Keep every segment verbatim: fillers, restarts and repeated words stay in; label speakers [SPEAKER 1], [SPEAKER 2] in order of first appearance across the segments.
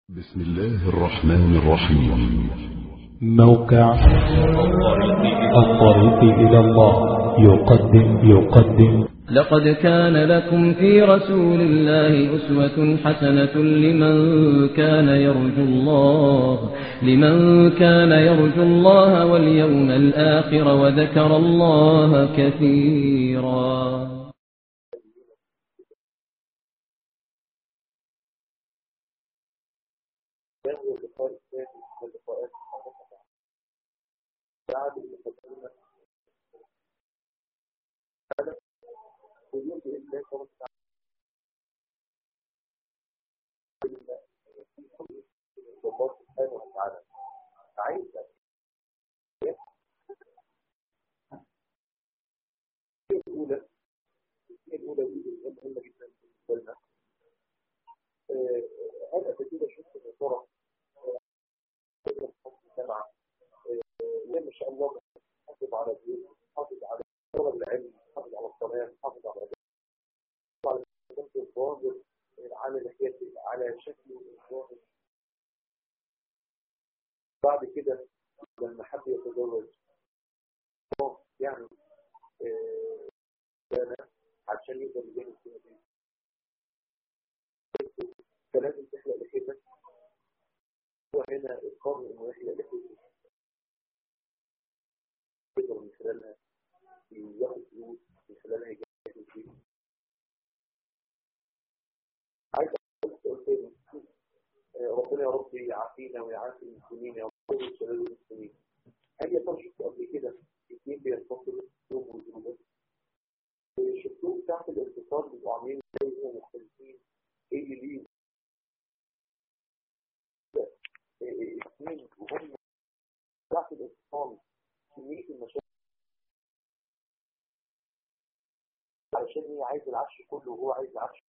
[SPEAKER 1] بسم الله الرحمن الرحيم.
[SPEAKER 2] موقع الطريق إلى الله يقدم يقدم
[SPEAKER 3] لقد كان لكم في رسول الله أسوة حسنة لمن كان يرجو الله لمن كان يرجو الله واليوم الآخر وذكر الله كثيرا.
[SPEAKER 4] اللقاء الثاني من اللقاءات الحديثة بعد المقدمة هذا وجود بإذن الله الله سبحانه وتعالى عايز الأولى الأولى دي مهمة جدا بالنسبة لنا. هذا كده شفت الصورة الجامعة وما شاء الله حافظ على الدين، حافظ على طلب العلم، حافظ على الصلاة، حافظ على على الظاهر، على لحيته، على شكله الظاهر. بعد كده لما حب يتزوج يعني كان عشان يقدر يجيب السنة فلازم تحلق لحيتك. وهنا القرن انه يحلق لحيته يقدر من خلالها ياخد فلوس، من خلالها يجهز فيه. عايز اقول تاني ربنا يا رب يعافينا ويعافي المسلمين يا رب وشباب المسلمين. هل يا ترى شفتوا قبل كده اثنين بينفصلوا يوم وزوجات؟ شفتوه تحت الانتصار بيبقوا عاملين زي مختلفين. ايه اللي ليه؟ اثنين وهم تحت الانتصار كمية المشاكل عشان هي عايز العفش كله وهو عايز العفش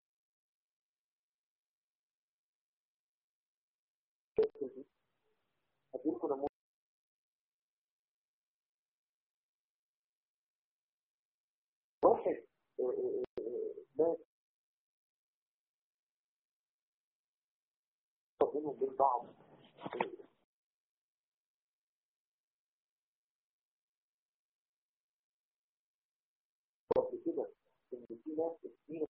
[SPEAKER 4] هديلكم نموذج. واحد ناس بينهم بين بعض كده ان في ناس كتير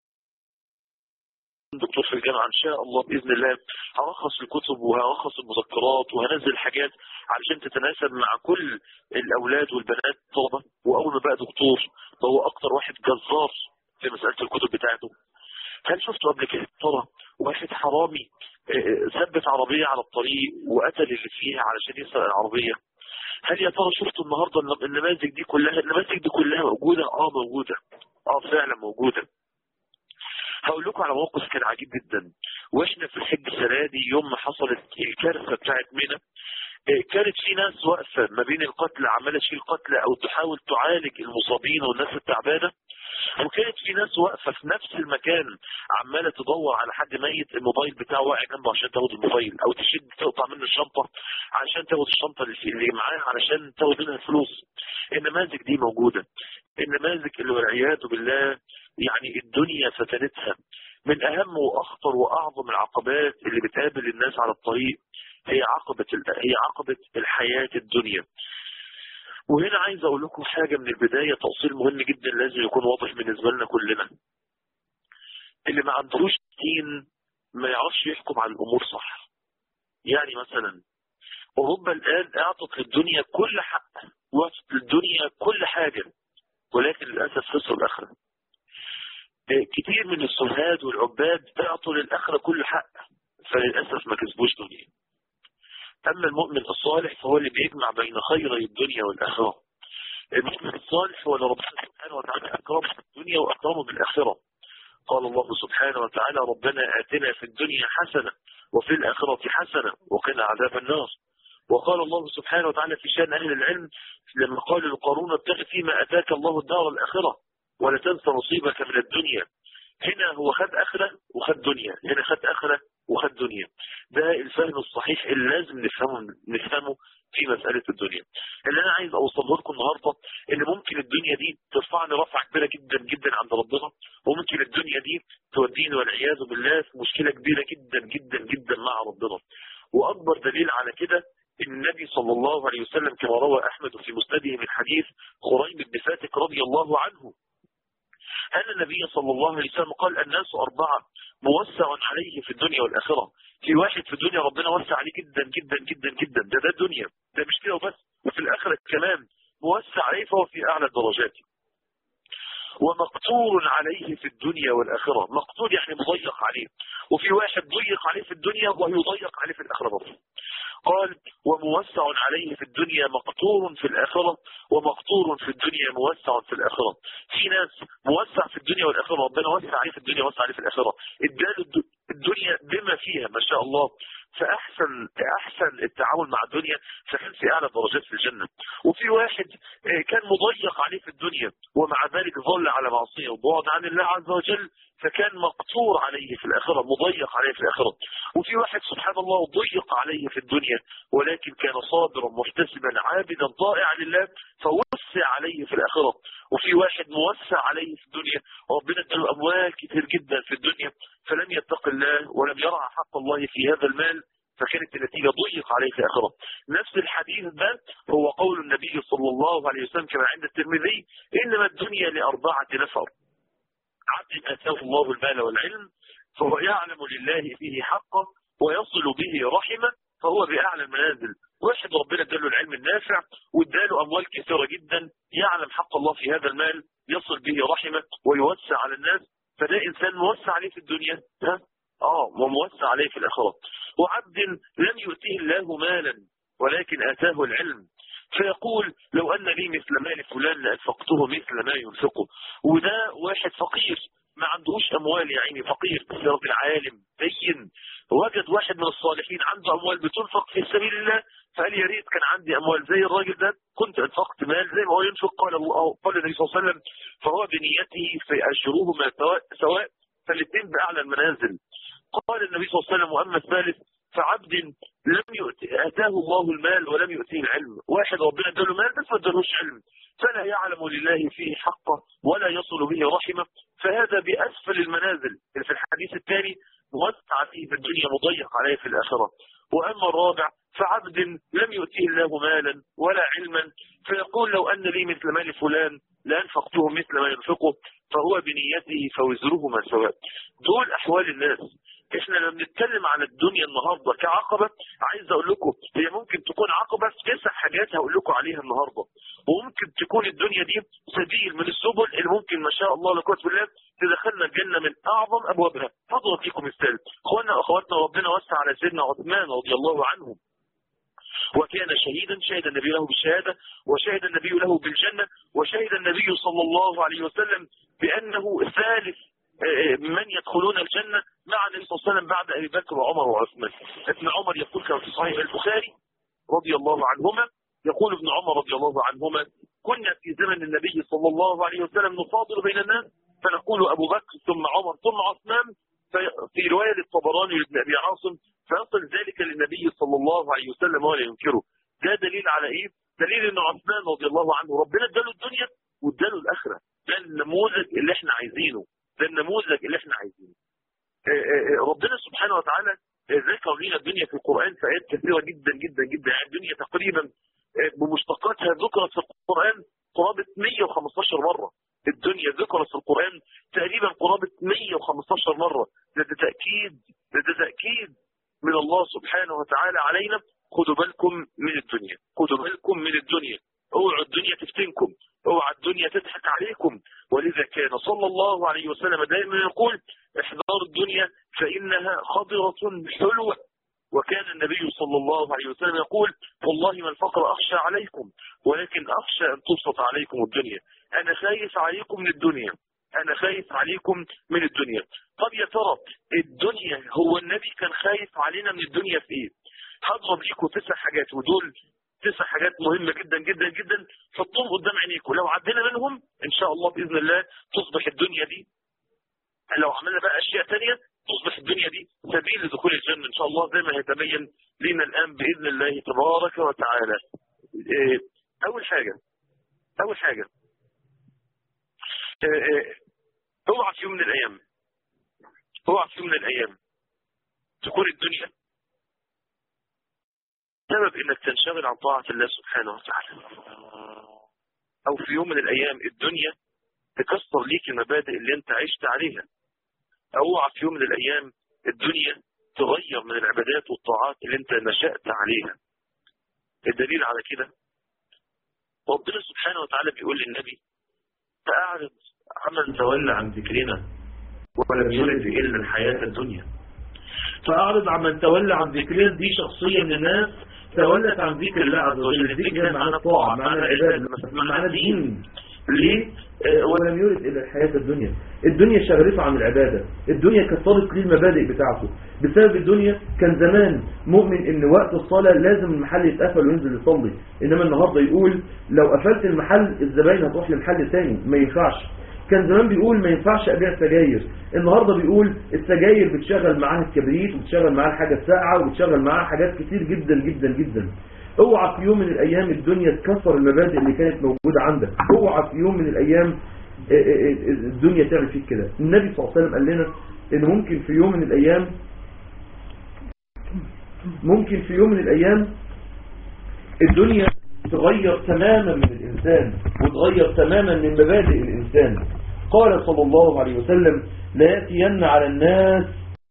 [SPEAKER 5] دكتور في الجامعة إن شاء الله بإذن الله هرخص الكتب وهرخص المذكرات وهنزل حاجات علشان تتناسب مع كل الأولاد والبنات طلبة. وأول ما بقى دكتور فهو أكتر واحد جزار في مسألة الكتب بتاعته. هل شفتوا قبل كده ترى واحد حرامي ثبت عربية على الطريق وقتل اللي فيها علشان يسرق العربية؟ هل يا ترى شفتوا النهاردة النماذج دي كلها؟ النماذج دي كلها موجودة؟ اه موجودة، اه فعلا موجودة. هقول لكم على موقف كان عجيب جدا. واحنا في الحج السنه دي يوم ما حصلت الكارثه بتاعت منى، كانت في ناس واقفه ما بين القتلى عماله تشيل قتلى او تحاول تعالج المصابين والناس التعبانه، وكانت في ناس واقفه في نفس المكان عماله تدور على حد ميت الموبايل بتاعه واقع جنبه عشان تاخد الموبايل، او تشد تقطع منه الشنطه عشان تاخد الشنطه اللي معاه علشان تاخد منها الفلوس. النماذج دي موجوده. النماذج اللي والعياذ بالله يعني الدنيا فتنتها. من اهم واخطر واعظم العقبات اللي بتقابل الناس على الطريق هي عقبة هي عقبة الحياة الدنيا. وهنا عايز اقول لكم حاجة من البداية، تأصيل مهم جدا لازم يكون واضح بالنسبة لنا كلنا. اللي ما عندهوش دين ما يعرفش يحكم على الامور صح. يعني مثلا اوروبا الان اعطت للدنيا كل حق واعطت للدنيا كل حاجة، ولكن للأسف خسروا الآخرة. كتير من السهاد والعباد اعطوا للآخرة كل حق فللأسف ما كسبوش دنيا. أما المؤمن الصالح فهو اللي بيجمع بين خيري الدنيا والآخرة. المؤمن الصالح هو اللي ربنا سبحانه وتعالى أكرمه في الدنيا وأكرمه بالآخرة. قال الله سبحانه وتعالى ربنا آتنا في الدنيا حسنة وفي الآخرة حسنة وقنا عذاب النار. وقال الله سبحانه وتعالى في شأن أهل العلم لما قال لقارون ابتغ فيما أتاك الله الدار الآخرة ولا تنس نصيبك من الدنيا هنا هو خد آخرة وخد دنيا، هنا خد آخرة وخد دنيا. ده الفهم الصحيح اللي لازم نفهمه نفهمه في مسألة الدنيا. اللي أنا عايز أوصله لكم النهاردة إن ممكن الدنيا دي ترفعني رفعة كبيرة جدا جدا عند ربنا، وممكن الدنيا دي توديني والعياذ بالله في مشكلة كبيرة جدا جدا جدا مع ربنا. وأكبر دليل على كده النبي صلى الله عليه وسلم كما روى أحمد في مسنده من حديث خريم بن فاتك رضي الله عنه أن النبي صلى الله عليه وسلم قال الناس أربعة موسع عليه في الدنيا والآخرة. في واحد في الدنيا ربنا وسع عليه جدا جدا جدا جدا، ده ده الدنيا، ده مش كده وبس، وفي الآخرة كمان موسع عليه فهو في أعلى الدرجات. ومقتور عليه في الدنيا والآخرة، مقتور يعني مضيق عليه، وفي واحد ضيق عليه في الدنيا ويضيق عليه في الآخرة برضه. قال وموسع عليه في الدنيا مقتور في الآخرة، ومقتور في الدنيا موسع في الآخرة. في ناس موسع في الدنيا والآخرة، ربنا وسع عليه في الدنيا ووسع عليه في الآخرة، اداله الدنيا بما فيها ما شاء الله، فأحسن أحسن التعامل مع الدنيا، فكان في أعلى درجات في الجنة. وفي واحد كان مضيق عليه في الدنيا ومع ذلك ظل على معصية وبعد عن الله عز وجل، فكان مقتور عليه في الآخرة، مضيق عليه في الآخرة. وفي واحد سبحان الله ضيق عليه في الدنيا ولكن كان صابرا محتسبا عابدا طائعا لله فوسع عليه في الآخرة. وفي واحد موسع عليه في الدنيا وربنا اداله أموال كتير جدا في الدنيا فلم يتق الله ولم يرعى حق الله في هذا المال، فكانت النتيجة ضيق عليه في الآخرة. نفس الحديث ده هو قول النبي صلى الله عليه وسلم كما عند الترمذي إنما الدنيا لأربعة نفر: عبد آتاه الله المال والعلم فهو يعلم لله فيه حقه ويصل به رحمه فهو بأعلى المنازل. واحد ربنا اداله العلم النافع واداله أموال كثيرة جدا، يعلم حق الله في هذا المال، يصل به رحمه ويوسع على الناس، فده إنسان موسع عليه في الدنيا ها آه وموسع عليه في الآخرة. وعبد لم يؤتيه الله مالا ولكن آتاه العلم فيقول لو أن لي مثل مال فلان لأنفقته مثل ما ينفقه. وده واحد فقير ما عندهوش أموال، يا عيني فقير، بس راجل عالم دين، وجد واحد من الصالحين عنده أموال بتنفق في سبيل الله فقال يا ريت كان عندي أموال زي الراجل ده كنت أنفقت مال زي ما هو ينفق. قال الله قال النبي صلى الله عليه وسلم فهو بنيته فأجرهما سواء فالاثنين بأعلى المنازل. قال النبي صلى الله عليه وسلم وأما الثالث فعبد لم يؤتي آتاه الله المال ولم يؤتيه العلم. واحد ربنا اداله مال بس ما ادالوش علم فلا يعلم لله فيه حقه ولا يصل به رحمه، فهذا بأسفل المنازل. في الحديث الثاني موسع فيه في الدنيا مضيق عليه في الآخرة. وأما الرابع فعبد لم يؤتيه الله مالا ولا علما فيقول لو أن لي مثل مال فلان لأنفقته مثل ما ينفقه فهو بنيته فوزرهما سواء. دول أحوال الناس. احنا لما بنتكلم عن الدنيا النهاردة كعقبة، عايز اقول لكم هي ممكن تكون عقبة في تسع حاجات هقول لكم عليها النهاردة، وممكن تكون الدنيا دي سبيل من السبل اللي ممكن ما شاء الله لا قوة بالله تدخلنا الجنة من اعظم ابوابها. هضرب لكم مثال. اخواننا واخواتنا ربنا وسع على سيدنا عثمان رضي الله عنه وكان شهيدا، شهد النبي له بالشهادة وشهد النبي له بالجنة وشهد النبي صلى الله عليه وسلم بأنه ثالث من يدخلون الجنة مع النبي صلى الله عليه وسلم بعد أبي بكر وعمر وعثمان. ابن عمر يقول كما في صحيح البخاري رضي الله عنهما، يقول ابن عمر رضي الله عنهما كنا في زمن النبي صلى الله عليه وسلم نفاضل بين الناس فنقول أبو بكر ثم عمر ثم عثمان، في رواية الطبراني لابن أبي عاصم فيصل ذلك للنبي صلى الله عليه وسلم ولا ينكره. ده دليل على إيه؟ دليل أن عثمان رضي الله عنه ربنا اداله الدنيا واداله الآخرة. ده النموذج اللي احنا عايزينه، ده النموذج اللي احنا عايزينه. ربنا سبحانه وتعالى ذكر لنا الدنيا في القرآن في آيات كثيرة جدا جدا جدا. يعني الدنيا تقريبا بمشتقاتها ذكرت في القرآن قرابة مئة وخمسة عشر مرة. الدنيا ذكرت في القرآن تقريبا قرابة مئة وخمسة عشر مرة. ده تأكيد ده تأكيد من الله سبحانه وتعالى علينا. خدوا بالكم من الدنيا، خدوا بالكم من الدنيا، اوعوا الدنيا تفتنكم، اوعوا الدنيا تضحك عليكم. ولذا كان صلى الله عليه وسلم دائما يقول احذروا الدنيا فإنها خضرة حلوة. وكان النبي صلى الله عليه وسلم يقول والله ما الفقر أخشى عليكم ولكن أخشى أن تبسط عليكم الدنيا. أنا خايف عليكم من الدنيا، أنا خايف عليكم من الدنيا. طب يا ترى الدنيا هو النبي كان خايف علينا من الدنيا في إيه؟ هضرب لكم تسع حاجات، ودول تسع حاجات مهمة جدا جدا جدا. حطوهم قدام عينيكم، لو عدينا منهم إن شاء الله بإذن الله تصبح الدنيا دي لو عملنا بقى اشياء ثانيه تصبح الدنيا دي سبيل لدخول الجنه ان شاء الله، زي ما هيتبين لنا الان باذن الله تبارك وتعالى. اول حاجه اول حاجه اوعى في يوم من الايام اوعى في يوم من الايام تكون الدنيا سبب انك تنشغل عن طاعه الله سبحانه وتعالى، او في يوم من الايام الدنيا تكسر ليك المبادئ اللي انت عشت عليها، اوعى في يوم من الايام الدنيا تغير من العبادات والطاعات اللي انت نشأت عليها. الدليل على كده ربنا سبحانه وتعالى بيقول للنبي فأعرض عمن تولى عن ذكرنا ولم يرد إلا الحياة الدنيا. فأعرض عمن تولى عن ذكرنا دي شخصية من الناس تولت عن ذكر الله عز وجل. الذكر معنى طاعة، معنى عبادة، معنى دين. ليه؟ ولم يرد إلا الحياة الدنيا. الدنيا شغلته عن العبادة، الدنيا كسرت ليه المبادئ بتاعته. بسبب الدنيا كان زمان مؤمن ان وقت الصلاة لازم المحل يتقفل وينزل يصلي، انما النهاردة يقول لو قفلت المحل الزباين هتروح لمحل تاني، ما ينفعش. كان زمان بيقول ما ينفعش ابيع سجاير، النهاردة بيقول السجاير بتشغل معاها الكبريت وبتشغل معاها الحاجة الساقعة وبتشغل معاها حاجات كتير جدا جدا جدا. اوعى في يوم من الايام الدنيا تكسر المبادئ اللي كانت موجودة عندك، اوعى في يوم من الايام الدنيا تعمل فيك كده. النبي صلى الله عليه وسلم قال لنا ان ممكن في يوم من الايام ممكن في يوم من الايام الدنيا تغير تماما من الانسان وتغير تماما من مبادئ الانسان. قال صلى الله عليه وسلم لا يأتين على الناس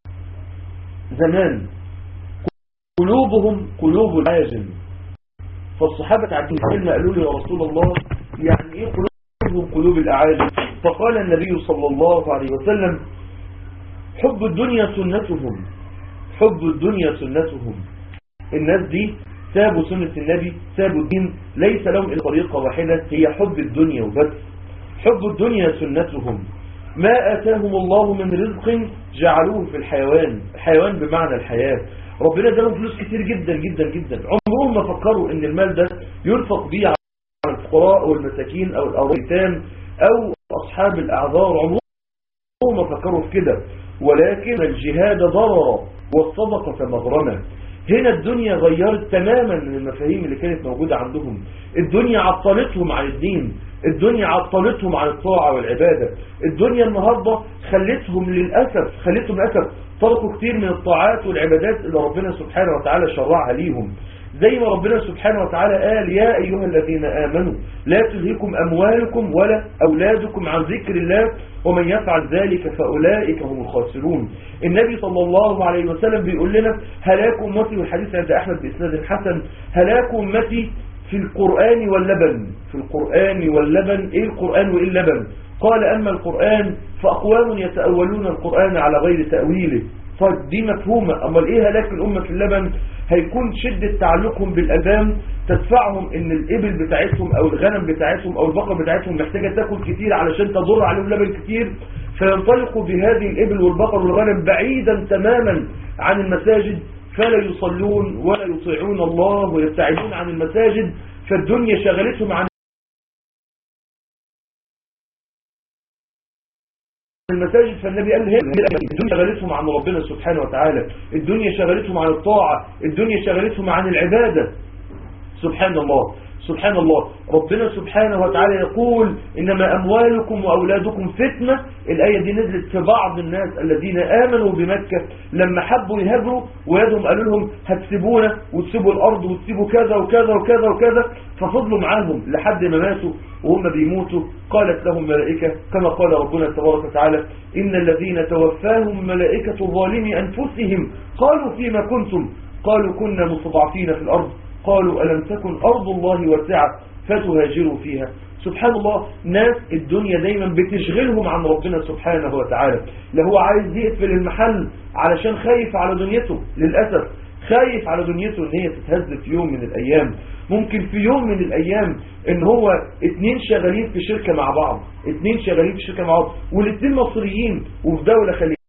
[SPEAKER 5] زمان قلوبهم قلوب العاجم. فالصحابة عبدين كلمة قالوا له يا رسول الله يعني ايه قلوبهم قلوب الأعاجم؟ فقال النبي صلى الله عليه وسلم حب الدنيا سنتهم، حب الدنيا سنتهم. الناس دي سابوا سنة النبي، سابوا الدين، ليس لهم إلا طريقة واحدة هي حب الدنيا وبس. حب الدنيا سنتهم، ما آتاهم الله من رزق جعلوه في الحيوان، الحيوان بمعنى الحياة. ربنا ادالهم فلوس كتير جدا جدا جدا، عمرهم ما فكروا ان المال ده ينفق بيه على الفقراء والمساكين او الأيتام او اصحاب الاعذار، عمرهم ما فكروا في كده. ولكن الجهاد ضرر والصدقة مغرمة. هنا الدنيا غيرت تماما من المفاهيم اللي كانت موجودة عندهم. الدنيا عطلتهم عن الدين، الدنيا عطلتهم عن الطاعة والعبادة. الدنيا النهاردة خلتهم للأسف خلتهم للأسف تركوا كتير من الطاعات والعبادات اللي ربنا سبحانه وتعالى شرعها ليهم. زي ما ربنا سبحانه وتعالى قال يا أيها الذين آمنوا لا تلهكم أموالكم ولا أولادكم عن ذكر الله ومن يفعل ذلك فأولئك هم الخاسرون. النبي صلى الله عليه وسلم بيقول لنا هلاك أمتي، والحديث عند أحمد بإسناد حسن، هلاك أمتي في القرآن واللبن. في القرآن واللبن. إيه القرآن وإيه اللبن؟ قال أما القرآن فأقوام يتأولون القرآن على غير تأويله. طيب دي مفهومة. أما إيه هلاك الأمة في اللبن؟ هيكون شدة تعلقهم بالأذان تدفعهم ان الإبل بتاعتهم او الغنم بتاعتهم او البقر بتاعتهم محتاجة تاكل كتير علشان تضر عليهم لبن كتير، فينطلقوا بهذه الإبل والبقر والغنم بعيدا تماما عن المساجد، فلا يصلون ولا يطيعون الله ويبتعدون عن المساجد. فالدنيا شغلتهم عن المساجد. فالنبي قال هنا الدنيا شغلتهم عن ربنا سبحانه وتعالى، الدنيا شغلتهم عن الطاعة، الدنيا شغلتهم عن العبادة. سبحان الله سبحان الله. ربنا سبحانه وتعالى يقول إنما أموالكم وأولادكم فتنة. الآية دي نزلت في بعض الناس الذين آمنوا بمكة لما حبوا يهاجروا ويدهم قالوا لهم هتسيبونا وتسيبوا الأرض وتسيبوا كذا وكذا وكذا وكذا، ففضلوا معاهم لحد ما ماتوا. وهم بيموتوا قالت لهم ملائكة كما قال ربنا تبارك وتعالى إن الذين توفاهم ملائكة ظالمي أنفسهم قالوا فيما كنتم قالوا كنا مستضعفين في الأرض قالوا ألم تكن أرض الله واسعة فتهاجروا فيها. سبحان الله. ناس الدنيا دايما بتشغلهم عن ربنا سبحانه وتعالى. لا هو عايز يقفل المحل علشان خايف على دنيته، للأسف خايف على دنيته ان هي تتهز في يوم من الأيام. ممكن في يوم من الأيام ان هو اتنين شغالين في شركة مع بعض، اتنين شغالين في شركة مع بعض والاتنين مصريين وفي دولة خليجية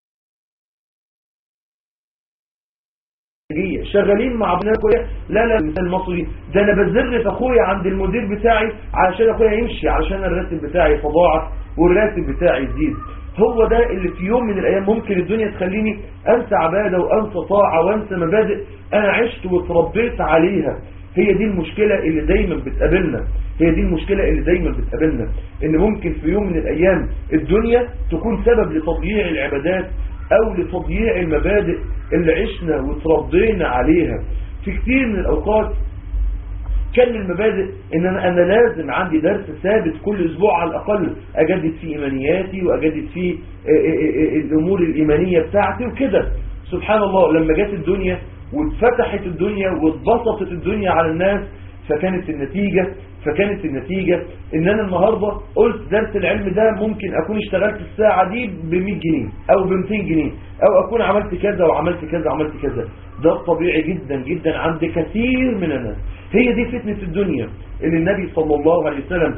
[SPEAKER 5] شغالين مع ابن اخويا. لا لا المصري ده انا بزر في اخويا عند المدير بتاعي علشان اخويا يمشي، علشان الراتب بتاعي يتضاعف والراتب بتاعي يزيد.
[SPEAKER 6] هو ده اللي في يوم من الأيام ممكن الدنيا تخليني أنسى عبادة وأنسى طاعة وأنسى مبادئ أنا عشت وتربيت عليها. هي دي المشكلة اللي دايما بتقابلنا، هي دي المشكلة اللي دايما بتقابلنا، إن ممكن في يوم من الأيام الدنيا تكون سبب لتضييع العبادات أو لتضييع المبادئ اللي عشنا وتربينا عليها. في كتير من الأوقات كان من المبادئ ان انا, أنا لازم عندي درس ثابت كل اسبوع على الاقل اجدد فيه ايمانياتي واجدد فيه الامور الايمانية بتاعتي وكده. سبحان الله لما جت الدنيا واتفتحت الدنيا واتبسطت الدنيا على الناس، فكانت النتيجة فكانت النتيجة ان انا النهاردة قلت درس العلم ده ممكن اكون اشتغلت الساعة دي ب مية جنيه او ب ميتين جنيه، او اكون عملت كذا وعملت كذا وعملت كذا. ده طبيعي جدا جدا عند كثير من الناس. هي دي فتنة الدنيا اللي النبي صلى الله عليه وسلم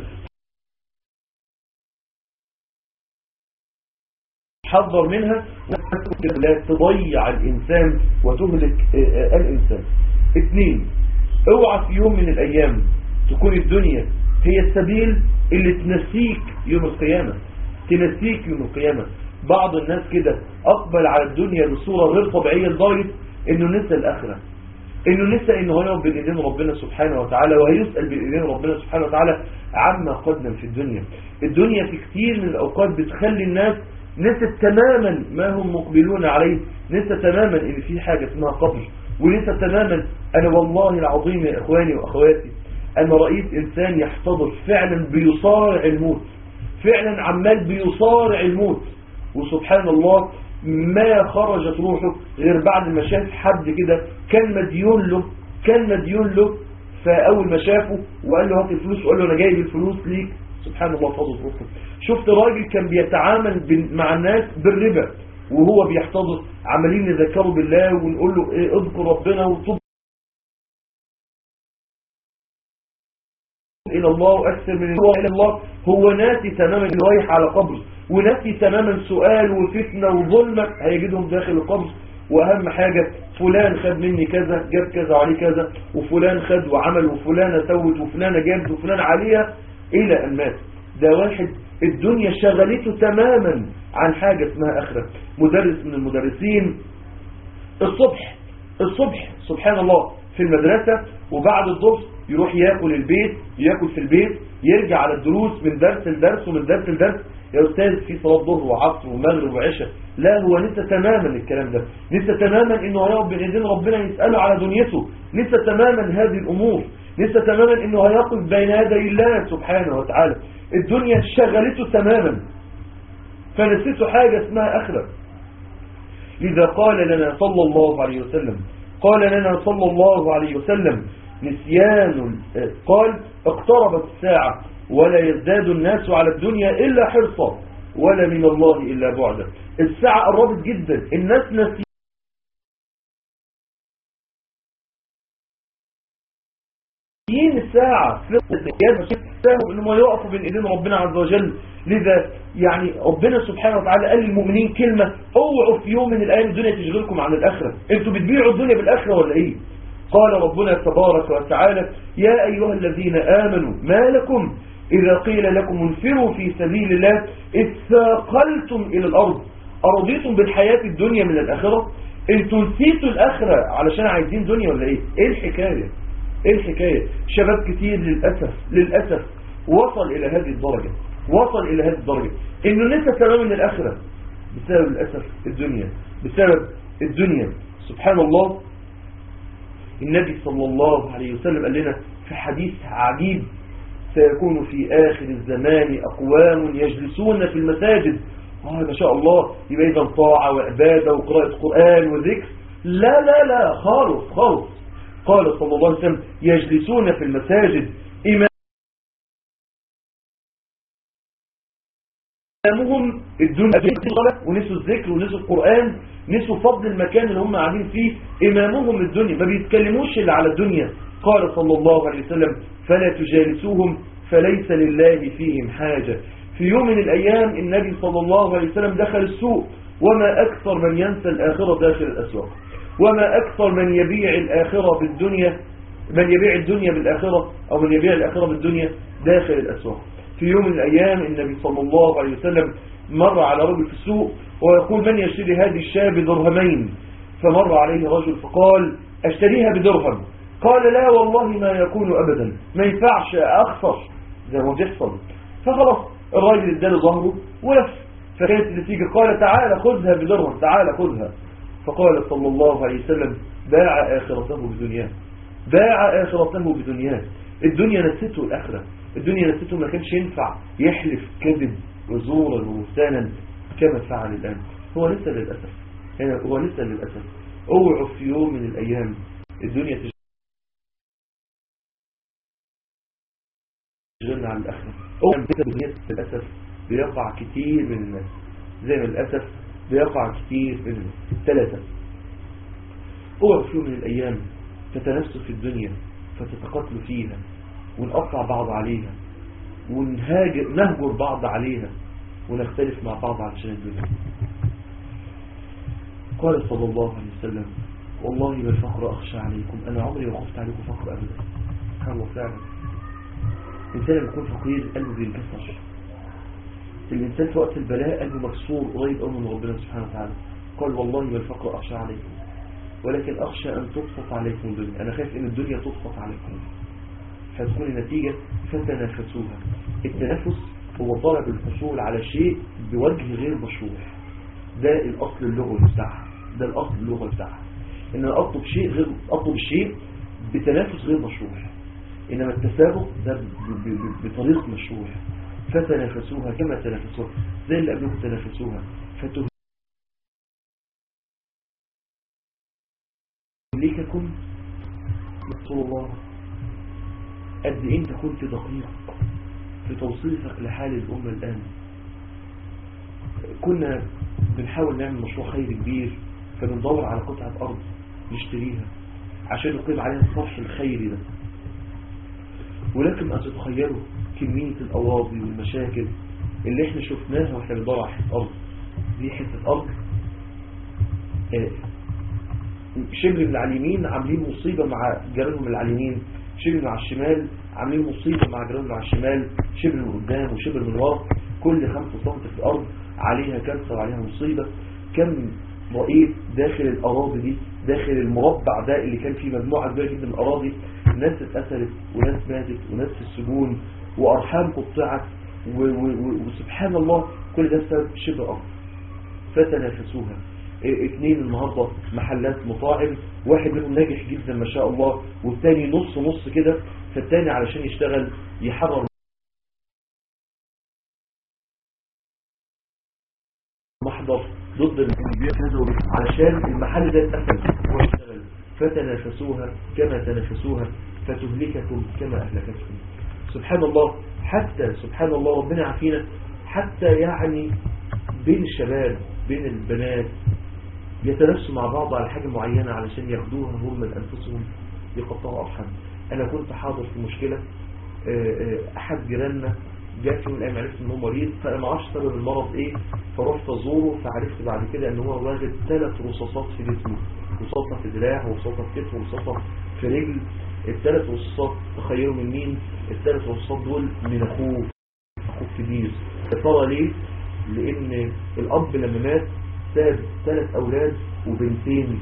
[SPEAKER 6] حذر منها، لا تضيع الإنسان وتهلك الإنسان. اثنين، اوعى في يوم من الأيام تكون الدنيا هي السبيل اللي تنسيك يوم القيامة، تنسيك يوم القيامة. بعض الناس كده أقبل على الدنيا بصورة غير طبيعية لدرجة إنه نسى الآخرة، إنه نسى إنه هيقف بين إيدين ربنا سبحانه وتعالى وهيسأل بين إيدين ربنا سبحانه وتعالى عما قدم في الدنيا. الدنيا في كتير من الأوقات بتخلي الناس نسى تماما ما هم مقبلون عليه، نسى تماما إن في حاجة اسمها قبر، ونسى تماما. أنا والله العظيم يا إخواني وأخواتي أنا رأيت إنسان يحتضر فعلا بيصارع الموت، فعلا عمال بيصارع الموت، وسبحان الله ما خرجت روحه غير بعد ما شاف حد كده كان مديون له كان مديون له فأول ما شافه وقال له هات الفلوس وقال له أنا جايب الفلوس ليك، سبحان الله فضل روحه. شفت راجل كان بيتعامل مع الناس بالربا وهو بيحتضر، عمالين نذكره بالله ونقول له إيه اذكر ربنا وطب إلى الله وأكثر من الله إلى الله. هو ناسي تماما إنه رايح على قبر، وناسي تماما سؤال وفتنة وظلمة هيجدهم داخل القبر. وأهم حاجة فلان خد مني كذا جاب كذا وعليه كذا، وفلان خد وعمل وفلانة سوت وفلانة جابت وفلان عليها إلى أن مات. ده واحد الدنيا شغلته تماما عن حاجة اسمها آخرة. مدرس من المدرسين الصبح الصبح سبحان الله في المدرسة، وبعد الظهر يروح ياكل البيت ياكل في البيت، يرجع على الدروس من درس لدرس ومن درس لدرس. يا أستاذ في صلاة ظهر وعصر ومغرب وعشاء. لا، هو نسى تماما الكلام ده، نسى تماما انه هيقف بين ايدين ربنا يسأله على دنيته، نسى تماما هذه الامور، نسى تماما انه هيقف بين يدي الله سبحانه وتعالى. الدنيا شغلته تماما فنسيته حاجة اسمها آخرة. لذا قال لنا صلى الله عليه وسلم قال لنا صلى الله عليه وسلم نسيان، قال اقتربت الساعة ولا يزداد الناس على الدنيا إلا حرصا ولا من الله إلا بعدا. الساعة قربت جدا، الناس نسيان الساعة فهم انهم يقفوا بين ايدين ربنا عز وجل. لذا يعني ربنا سبحانه وتعالى قال للمؤمنين كلمة: اوعوا في يوم من الايام الدنيا تشغلكم عن الاخرة. انتوا بتبيعوا الدنيا بالاخرة ولا ايه؟ قال ربنا تبارك وتعالى: يا ايها الذين امنوا ما لكم اذا قيل لكم انفروا في سبيل الله اثاقلتم الى الارض ارضيتم بالحياة الدنيا من الاخرة. انتوا نسيتوا الاخرة علشان عايزين دنيا ولا ايه؟ ايه الحكاية؟ ايه الحكاية؟ شباب كتير للأسف للأسف وصل إلى هذه الدرجة وصل إلى هذه الدرجة إنه نسى تماما من الآخرة بسبب للأسف الدنيا بسبب الدنيا. سبحان الله. النبي صلى الله عليه وسلم قال لنا في حديث عجيب: سيكون في آخر الزمان أقوام يجلسون في المساجد. آه ما شاء الله، يبقى إذا طاعة وعبادة وقراءة قرآن وذكر؟ لا لا لا خالص خالص. قال صلى الله عليه وسلم: يجلسون في المساجد إمامهم الدنيا ونسوا الذكر ونسوا القرآن، نسوا فضل المكان اللي هم قاعدين فيه. إمامهم الدنيا، ما بيتكلموش إلا على الدنيا. قال صلى الله عليه وسلم: فلا تجالسوهم فليس لله فيهم حاجة. في يوم من الأيام النبي صلى الله عليه وسلم دخل السوق، وما أكثر من ينسى الآخرة داخل الأسواق، وما أكثر من يبيع الآخرة بالدنيا من يبيع الدنيا بالآخرة أو من يبيع الآخرة بالدنيا داخل الأسواق. في يوم من الأيام النبي صلى الله عليه وسلم مر على رجل في السوق ويقول من يشتري هذه الشاة بدرهمين؟ فمر عليه رجل فقال اشتريها بدرهم. قال لا والله ما يكون أبدا، ما ينفعش أخسر زي ما بيحصل. فخلاص الراجل اداله ظهره ولف. فكانت النتيجة قال تعالى خذها بدرهم، تعالى خذها. فقال صلى الله عليه وسلم باع آخرته بدنياه، باع آخرته بدنياه. الدنيا نسيته الآخرة، الدنيا نسيته، ما كانش ينفع يحلف كذب وزورا وبهتانا كما فعل الآن. هو لسه للأسف هو لسه للأسف اوعوا في يوم من الأيام الدنيا تشغلنا عن الآخرة. اوعوا للأسف بيقع كتير من الناس، زي ما للأسف بيقع كتير من الناس. ثلاثة، اوعوا في يوم من الأيام تتنافسوا في الدنيا فتتقاتلوا فيها ونقطع بعض عليها ونهاجر نهجر بعض عليها ونختلف مع بعض علشان الدنيا. قال صلى الله عليه وسلم والله ما الفقر أخشى عليكم، أنا عمري ما خفت عليكم فقر أبدا. سبحان الله فعلا. الإنسان لما يكون فقير قلبه بينكسر. الإنسان في وقت البلاء قلبه مكسور قريب قوي من ربنا سبحانه وتعالى. قال والله ما الفقر أخشى عليكم ولكن أخشى أن تبسط عليكم الدنيا، أنا خايف أن الدنيا تبسط عليكم فتكون النتيجة فتنافسوها. التنافس هو طلب الحصول على شيء بوجه غير مشروع، ده الأصل اللغوي بتاعها، ده الأصل اللغوي بتاعها، إن أنا أطلب شيء غير أطلب الشيء بتنافس غير مشروع. إنما التسابق ده بطريق مشروع. فتنافسوها كما تنافسوها زي اللي قبلكم تنافسوها فتهلككم. رسول الله قد إيه أنت كنت دقيق في توصيفك لحال الأمة الآن. كنا بنحاول نعمل مشروع خير كبير فبندور على قطعة أرض نشتريها عشان نقيم عليها الصرح الخيري ده، ولكن أن تتخيلوا كمية الأواضي والمشاكل اللي احنا شفناها واحنا بندور على حتة أرض. دي حتة أرض شبر من على اليمين عاملين مصيبة مع جيرانهم من على اليمين، شبر من على الشمال عاملين مصيبة مع جيرانهم على الشمال، شبر من قدام وشبر من ورا، كل خمسة سنتي في الأرض عليها كانسر عليها مصيبة. كم رئيس داخل الأراضي دي، داخل المربع ده اللي كان فيه مجموعة كبيرة جدا من الأراضي، ناس اتقتلت وناس ماتت وناس في السجون وأرحام قطعت وسبحان الله كل ده بسبب شبر أرض. فتنافسوها. اثنين النهاردة محلات مطاعم، واحد منهم ناجح جدا ما شاء الله والتاني نص نص كده، فالتاني علشان يشتغل يحرر محضر ضد المحل علشان المحل ده يتقفل ويشتغل. فتنافسوها كما تنافسوها فتهلككم كما أهلكتكم. سبحان الله، حتى سبحان الله ربنا عافينا، حتى يعني بين الشباب بين البنات يتنافسوا مع بعض على حاجة معينة علشان ياخدوها هم من أنفسهم يقطعوا أرحام. أنا كنت حاضر في مشكلة، أحد جيراننا جاء في يوم من الأيام عرفت إن هو مريض، فأنا ما اعرفش سبب المرض إيه، فرحت أزوره فعرفت بعد كده إن هو واخد ثلاث رصاصات في جسمه، رصاصة في دراع ورصاصة في كتف ورصاصة في رجل. الثلاث رصاصات تخيلوا من مين؟ الثلاث رصاصات دول من أخوه، أخوه كبير. يا ترى ليه؟ لأن الأب لما مات ساب ثلاث أولاد وبنتين.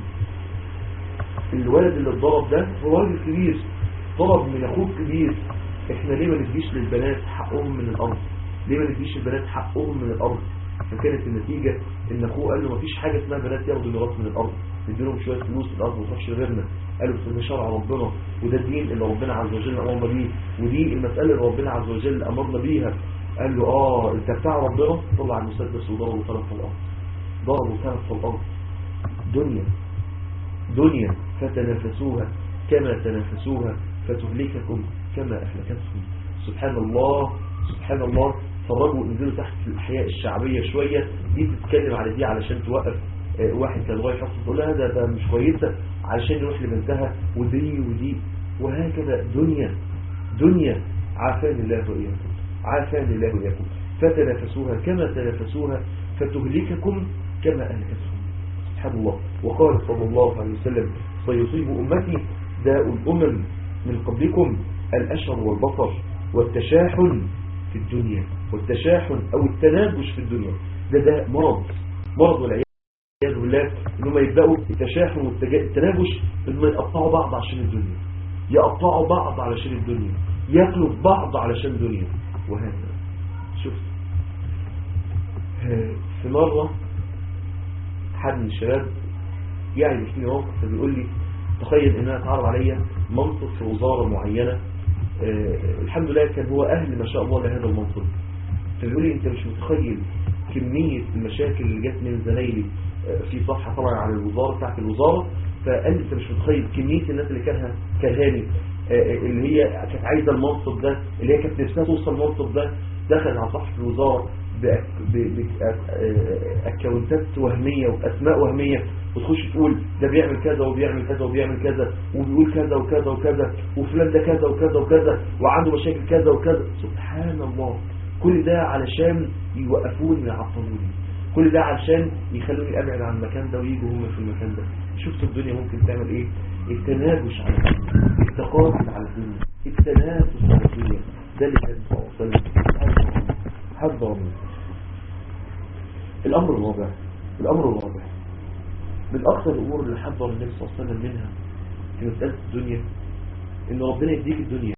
[SPEAKER 6] الولد اللي اتضرب ده هو راجل كبير، طلب من أخوه كبير احنا ليه ما نديش للبنات حقهم من الأرض؟ ليه ما نديش للبنات حقهم من الأرض؟ فكانت النتيجة ان أخوه قال له مفيش حاجة اسمها بنات ياخدوا ميراث من الأرض، نديلهم شوية فلوس في الأرض ومفيش غيرنا. قالوا ده شرع ربنا وده الدين اللي ربنا عز وجل أمرنا بيه ودي المسألة اللي ربنا عز وجل أمرنا بيها. قال له اه انت بتاع ربنا، طلع المسدس وضربه ثلاث في الأرض، ضربوا ثلاث في الأرض. دنيا دنيا فتنافسوها كما تنافسوها فتهلككم كما أهلكتكم. سبحان الله سبحان الله. فرجوا انزلوا تحت الأحياء الشعبية شوية، دي تتكلم على دي علشان توقف اه واحد كان رايح يحصل تقول لها ده ده مش كويسة علشان يروح لبنتها، ودي ودي وهكذا. دنيا دنيا عافاني الله وإياكم، عافاني الله وإياكم. فتنافسوها كما تنافسوها فتهلككم كما أهلكتكم. سبحان الله. وقال صلى الله عليه وسلم سيصيب أمتي داء الأمم من قبلكم الأشر والبصر والتشاحن في الدنيا، والتشاحن أو التناجش في الدنيا. ده ده مرض مرض والعياذ بالله، انهم يبداوا التشاحن والتنابش، انهم يقطعوا بعض عشان الدنيا، يقطعوا بعض علشان الدنيا، ياكلوا في بعض علشان الدنيا، وهكذا. شوف في مرة حد من الشباب يعني بيحكي لي موقف، فبيقول لي تخيل ان انا اتعرض عليا منصب في وزارة معينة، آه الحمد لله كان هو اهل ما شاء الله لهذا المنصب. فبيقول لي انت مش متخيل كمية المشاكل اللي جت من زمايلي آه في صفحة طبعا على الوزارة بتاعت الوزارة. فقال لي انت مش متخيل كمية الناس اللي كانها كرهاني، آه اللي هي كانت عايزة المنصب ده، اللي هي كانت نفسها توصل المنصب ده، دخلت على صفحة الوزارة بأكاونتات وهمية وأسماء وهمية، وتخش تقول ده بيعمل كذا وبيعمل كذا وبيعمل كذا وبيقول كذا وكذا وكذا وفلان ده كذا وكذا وكذا وعنده مشاكل كذا وكذا. سبحان الله، كل ده علشان يوقفوني ويعطلوني، كل ده علشان يخلوني أبعد عن المكان ده ويجوا هم في المكان ده. شفت الدنيا ممكن تعمل ايه؟ التنافس على الدنيا، التقاتل على الدنيا، التنافس على الدنيا، ده اللي كان صلى الله عليه وسلم حذر منه. الأمر الرابع الأمر الرابع من أكثر الأمور اللي حذر النبي صلى الله عليه وسلم منها في مسألة الدنيا، إن ربنا يديك الدنيا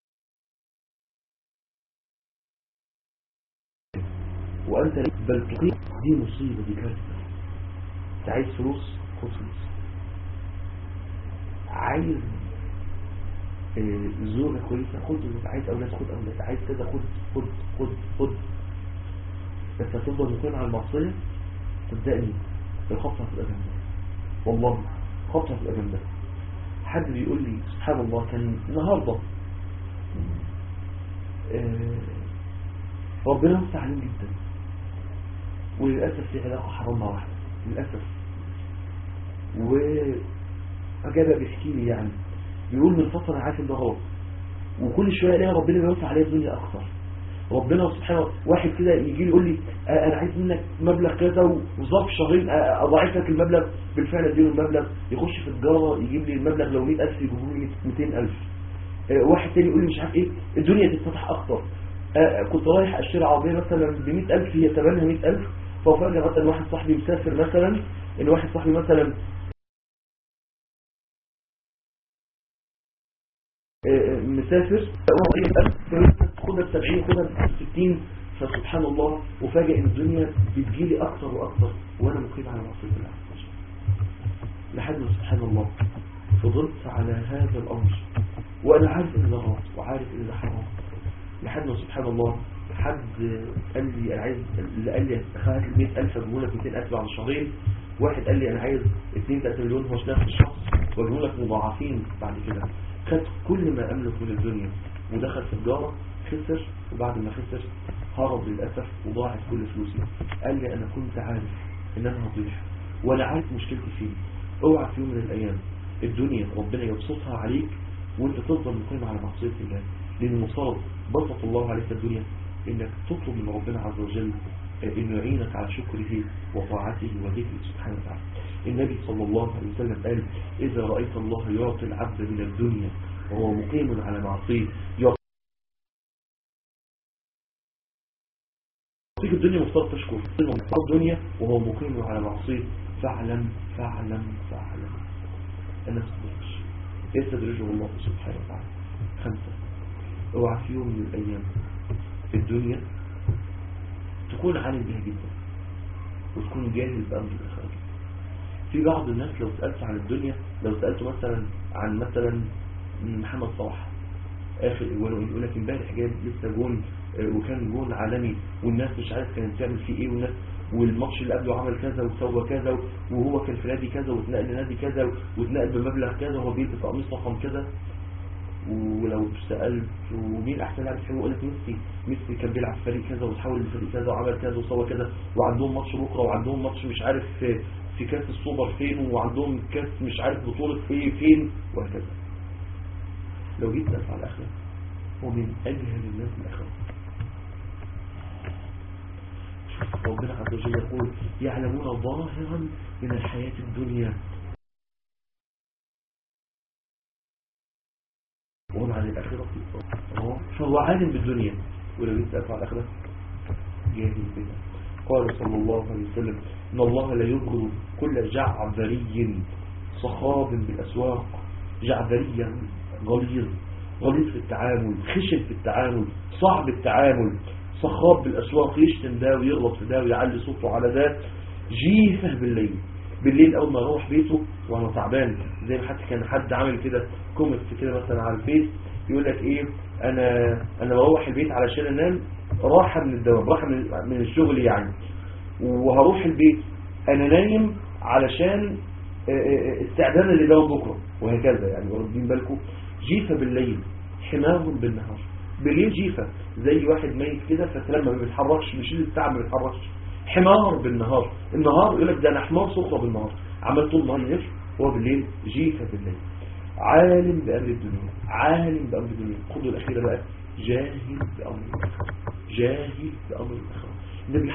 [SPEAKER 6] وأنت بل تقيم. دي مصيبة، دي كارثة. أنت عايز فلوس، خد فلوس. عايز زوجة كويسة، خد زوجة. عايز أولاد، خد أولاد. عايز كذا، خد خد خد خد. بس هتفضل مقيم على المعصية، صدقني الخطة هتبقى جامدة، والله خطة هتبقى جامدة. حد بيقول لي سبحان الله، كان النهاردة آه ربنا مستعلم جدا، وللأسف في علاقة حرام مع واحدة للأسف. وأجابة بيحكي لي يعني بيقول من فترة عارف ان ده غلط، وكل شوية الاقي ربنا بيوسع عليا الدنيا أكثر. ربنا سبحانه، واحد كده يجي لي يقول لي آه انا عايز منك مبلغ كذا، وظرف شهرين آه اضاعف لك المبلغ، بالفعل اديله المبلغ، يخش في التجاره يجيب لي المبلغ لو مئة ألف يجيبوا لي مئتين ألف. آه واحد تاني يقول لي مش عارف ايه، الدنيا تتفتح اكتر. آه كنت رايح اشتري عربيه مثلا ب مئة ألف، هي ثمنها مئة ألف، ففجاه مثلا واحد صاحبي مسافر، مثلا ان واحد صاحبي مثلا مسافر، خدها بسبعين، خدها بستين، فسبحان الله. وفاجئ ان الدنيا بتجيلي اكتر واكتر وانا مقيم على معصية الله عز وجل، لحد ما سبحان الله فضلت على هذا الامر وانا عارف ان ده غلط وعارف ان ده حرام، لحد ما سبحان الله حد قال لي انا عايز، اللي قال لي هات لي مئة ألف اجيبه لك مئتين ألف بعد شهرين، واحد قال لي انا عايز اثنين ثلاثة مليون هو نفس الشخص واجيبه لك مضاعفين بعد كده. خد كل ما أملك من الدنيا ودخل في التجارة، خسر، وبعد ما خسر هرب للأسف وضاعت كل فلوسي. قال لي أنا كنت عارف إن أنا هضيع وأنا عارف مشكلتي فيه. اوعى في يوم من الأيام الدنيا ربنا يبسطها عليك وانت تفضل مقيم على معصية الله، لأن المفترض بسط الله عليك الدنيا إنك تطلب من ربنا عز وجل إنه يعينك على شكره وطاعته وذكره سبحانه وتعالى. النبي صلى الله عليه وسلم قال إذا رأيت الله يعطي العبد من الدنيا وهو مقيم على معصيه، يعطيك الدنيا مفترض تشكر الدنيا وهو مقيم على معصيه، فاعلم فاعلم فاعلم أنه ستدرج يستدرجه الله سبحانه وتعالى. خمسة، اوعى في يوم من الأيام في الدنيا تكون عالم بها جدا وتكون جاهل بأمر الآخرة. في بعض الناس لو سألت عن الدنيا، لو سألته مثلا عن مثلا محمد صلاح آخر إيوانه، يقول لك امبارح جاب لسه جون وكان جون عالمي والناس مش عارف كانت تعمل فيه ايه، والناس والماتش اللي قبله عمل كذا وسوى كذا وهو كان في نادي كذا واتنقل لنادي كذا واتنقل بمبلغ كذا وهو بيلبس قميص رقم كذا. ولو سألت ومين احسن لاعب حلو، يقول لك ميسي، ميسي كان بيلعب في فريق كذا وتحول لفريق كذا وعمل كذا وسوى كذا، وعندهم ماتش بكره وعندهم ماتش مش عارف في, في كاس السوبر فين، وعندهم كاس مش عارف بطولة في فين وهكذا. لو جيت تسأل على الآخرة هو من أجهل الناس الآخرة. ربنا عز وجل يقول يعلمون ظاهرا من الحياة الدنيا وهم عن الآخرة فهو عالم بالدنيا، ولو جيت تسأل على الآخرة جاهل بها. قال صلى الله عليه وسلم إن الله لا يبغض كل جعذري صخاب بالأسواق. جعذري غليظ، غليظ في التعامل، خشن في التعامل، صعب التعامل، صخاب بالأسواق، يشتم ده ويغلط في ده ويعلي صوته على ده. جيفة بالليل، بالليل أول ما أروح بيته وأنا تعبان، زي ما حتى كان حد عامل كده كومنت كده مثلا على الفيس يقول لك إيه، أنا أنا بروح البيت علشان أنام راحة من الدوام، راحة من من الشغل يعني، وهروح البيت أنا نايم علشان استعدادا لدوام بكرة، وهكذا يعني. واخدين بالكم؟ جيفة بالليل حمار بالنهار. بالليل جيفة زي واحد ميت كده، فلما ما بيتحركش بيشيل التعب ما بيتحركش. حمار بالنهار، النهار يقول لك ده انا حمار صخرة بالنهار، عمال طول النهار يلف، هو بالليل جيفة بالليل. عالم بأمر الدنيا، عالم بأمر الدنيا. خدوا الأخيرة بقى، جاهل بأمر الآخرة، جاهل بأمر الآخرة. النبي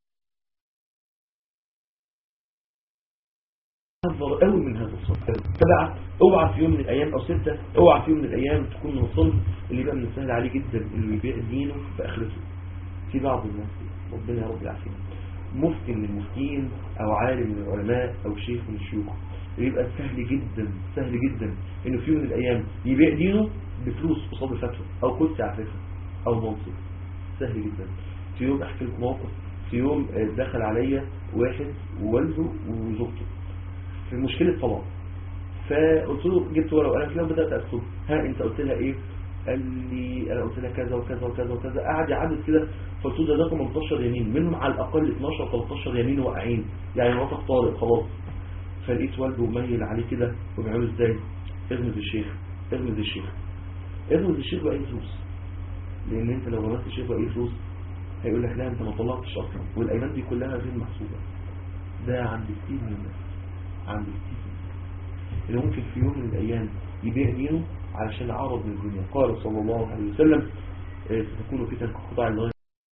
[SPEAKER 6] حذر قوي من هذا الصف. سبعة، اوعى في يوم من الايام، او ستة، اوعى في يوم من الايام تكون من الصنف اللي بقى من السهل عليه جدا اللي يبيع دينه في اخرته. في بعض الناس ربنا يا رب يعافينا، مفتي من المفتين او عالم من العلماء او شيخ من الشيوخ، يبقى سهل جدا سهل جدا انه في يوم من الايام يبيع دينه بفلوس قصاد الفتوى او كرسي عفافه او منصب. سهل جدا. في يوم احكي لكم موقف، في يوم دخل عليا واحد ووالده وزوجته في مشكلة طلاق، فقلت له جبت ورقه وقلم كده وبدات اكتب، ها انت قلت لها ايه؟ قال لي انا قلت لها كذا وكذا وكذا وكذا. قعد يعدد كده، فقلت له ده ثمانية عشر يمين، منهم على الاقل اثناشر ثلاثة عشر يمين واقعين، يعني مراتك طارق خلاص. فلقيت والده ميل عليه كده وبيعمله ازاي؟ اغمز الشيخ، اغمز الشيخ، اغمز الشيخ باي فلوس، لان انت لو غمزت الشيخ باي فلوس هيقول لك لا انت ما طلعتش اصلا، والايمان دي كلها غير محسوبه. ده عند كتير من الناس، عند كتير اللي ممكن في يوم من الأيام يبيع دينه علشان عرض من الدنيا. قال صلى الله عليه وسلم ستكون فتن كقطاع الليل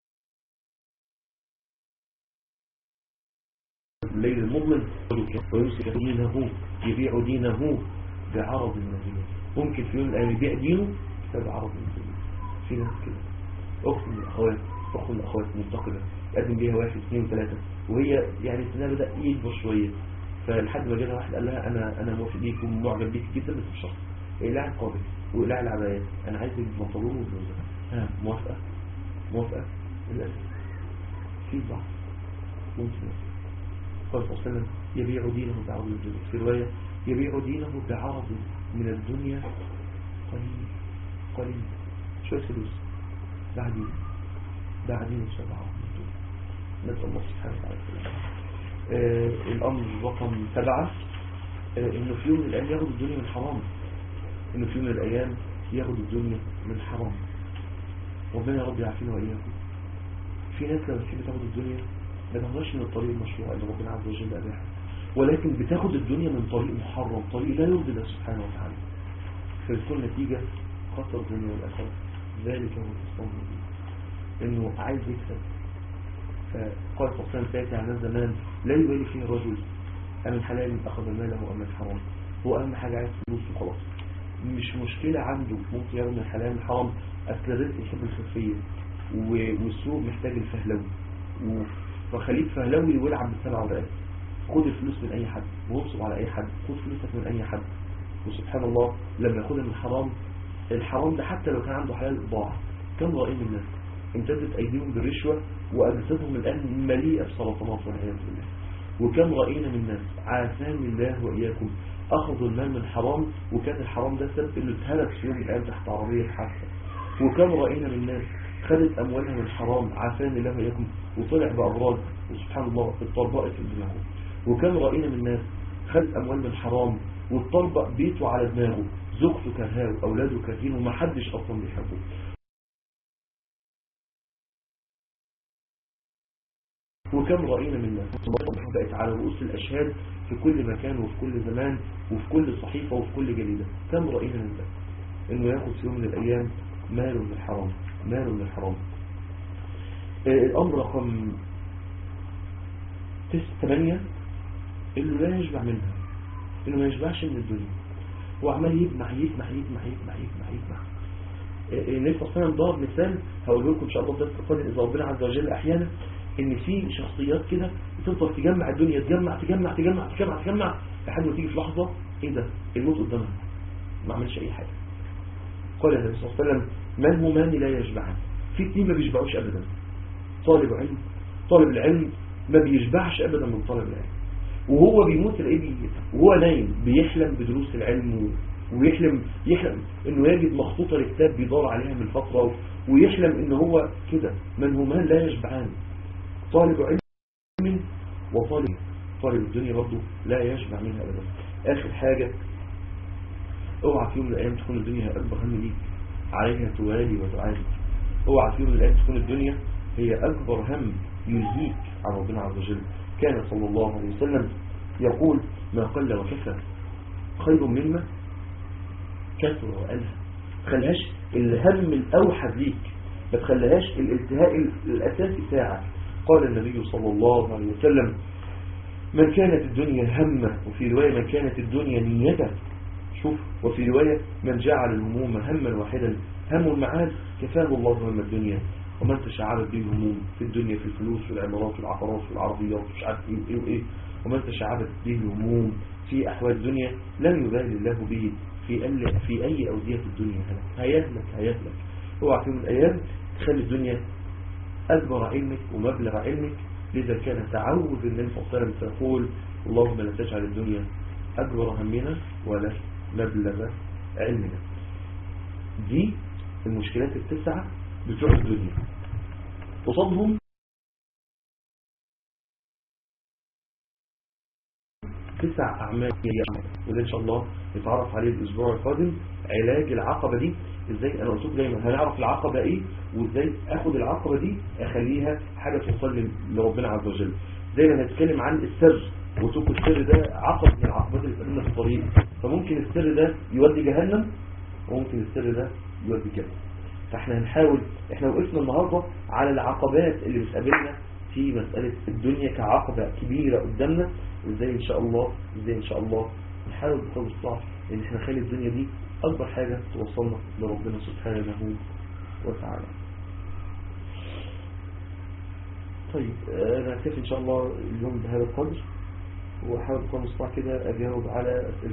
[SPEAKER 6] الليل المظلم ويمسك دينه، يبيع دينه بعرض من الدنيا. ممكن في يوم من الأيام يبيع دينه بسبب عرض من الدنيا. في ناس كده، أخت من الأخوات أخت من الأخوات منتقلة يقدم بيها واحد اثنين وثلاثة، وهي يعني سنها بدأ يكبر شوية، فلحد ما جاء واحد قال لها انا انا موافق ليك ومعجب بيك جدا بس بشرط اقلع القابل واقلع العبايات، انا عايز البنطلون والبلوزه. ها موافقه؟ موافقه؟ للاسف في ضعف ممكن. قال صلى الله عليه وسلم يبيع دينه بعرض الدنيا، في روايه يبيع دينه بعرض من الدنيا قليل قليل، شويه فلوس بعدين بعدين سبعه من الدنيا. نسال الله سبحانه وتعالى. آه الأمر رقم سبعة، آه إنه في يوم من الأيام ياخد الدنيا من حرام، إنه في يوم من الأيام ياخد الدنيا من حرام. ربنا يا رب يعافينا وإياكم. في ناس لما تحب تاخد الدنيا ما تاخدهاش من الطريق المشروع اللي ربنا عز وجل أباحه، ولكن بتاخد الدنيا من طريق محرم، طريق لا يرضي الله سبحانه وتعالى، فيكون نتيجة خسر الدنيا والآخرة. ذلك هو التصميم، إنه عايز يكسب. فقال صلى الله عليه وسلم سيأتي على الزمان لا يبالي فيه الرجل أمن حلال أخذ ماله أم الحرام، هو أهم حاجة عايز فلوس وخلاص، مش مشكلة عنده ممكن ياخد من الحلال الحرام. أصل الرزق يحب الخفية والسوق محتاج الفهلوي، فخليك فهلوي والعب بالسبع ورقات، خد الفلوس من أي حد وانصب على أي حد، خد فلوسك من أي حد. وسبحان الله لما ياخدها من الحرام، الحرام ده حتى لو كان عنده حلال ضاع. كم رأي من الناس امتدت أيديهم بالرشوة وأجسادهم الآن مليئة بسرطانات والعياذ بالله. وكم رأينا من الناس عافاني الله وإياكم أخذوا المال من حرام، وكان الحرام ده سبب إنه اتهلك في يوم الآن تحت عربية حادثة. وكم رأينا من الناس خدت أموالها من حرام عافاني الله وإياكم وطلع بأمراض وسبحان الله اتطربقت في دماغه. وكم رأينا من الناس خدت أموال من حرام واتطربق بيته على دماغه، زوجته كرهاه وأولاده كرهينه ومحدش أصلا بيحبه. وكم رأينا من الناس بقت على رؤوس الأشهاد في كل مكان وفي كل زمان وفي كل صحيفة وفي كل جريدة. كم رأينا من ده إنه ياخد في يوم من الأيام ماله من الحرام، ماله من الحرام. آه الأمر رقم ثمانية، إنه لا يشبع منها، إنه ما يشبعش من الدنيا، هو عمال يجمع يجمع يجمع يجمع يجمع يجمع. النبي صلى الله عليه وسلم ضرب مثال هقول لكم إن شاء الله ده القادم إذا ربنا عز وجل أحيانا. ان في شخصيات كده بتفضل تجمع الدنيا، تجمع تجمع تجمع تجمع تجمع لحد ما تيجي في لحظة ايه ده؟ الموت قدامها ما عملش اي حاجة. قال النبي صلى الله عليه وسلم من همان لا يشبعان. في اتنين ما بيشبعوش ابدا، طالب علم، طالب العلم ما بيشبعش ابدا من طالب العلم، وهو بيموت الايه وهو نايم بيحلم بدروس العلم، ويحلم يحلم انه يجد مخطوطة لكتاب بيدور عليها من فترة، ويحلم ان هو كده. من همان لا يشبعان، طالب علم وطالب طالب الدنيا برضه لا يشبع منها ابدا. اخر حاجة، اوعى في يوم من الايام تكون الدنيا اكبر هم ليك عليها توالي وتعالي. اوعى في يوم من الايام تكون الدنيا هي اكبر هم يلهيك عن ربنا عز وجل. كان صلى الله عليه وسلم يقول ما قل وكفى خير مما كثر وألهى. ما تخليهاش الهم الأوحد ليك، ما تخليهاش الالتهاء الأساسي ساعة. قال النبي صلى الله عليه وسلم من كانت الدنيا همه، وفي رواية من كانت الدنيا نيته. شوف، وفي رواية من جعل الهموم هما واحدا، هم المعاد كفاه الله هم الدنيا، ومن تشعبت به الهموم في الدنيا في الفلوس والعمارات والعقارات والعربيات ومش عارف ايه وايه وايه، ومن تشعبت به الهموم في احوال الدنيا لم يبالي الله به في أي في اي اودية الدنيا هيهلك هيهلك. اوعى في يوم من الايام تخلي الدنيا اكبر علمك ومبلغ علمك. لذا كان تعوذ النبي صلى الله عليه وسلم تقول اللهم لا تجعل الدنيا اكبر همنا ولا مبلغ علمنا. دي المشكلات التسعة بتوع الدنيا، قصادهم تسع أعمال، وده إن شاء الله نتعرف عليه الأسبوع القادم. علاج العقبة دي إزاي، أنا قلت لكم دايما هنعرف العقبة إيه، وإزاي أخد العقبة دي أخليها حاجة توصل لربنا عز وجل. زي ما هنتكلم عن السر، وقلت لكم السر ده عقبة من العقبات اللي بتقابلنا في الطريق، فممكن السر ده يودي جهنم وممكن السر ده يودي جنة. فاحنا هنحاول، احنا وقفنا النهاردة على العقبات اللي بتقابلنا في مسألة الدنيا كعقبة كبيرة قدامنا، وازاي ان شاء الله ازاي ان شاء الله نحاول بقدر الصعب ان احنا نخلي الدنيا دي اكبر حاجة توصلنا لربنا سبحانه وتعالى. طيب انا هكتفي ان شاء الله اليوم بهذا القدر، وحاول بقدر الصعب كده اجاوب على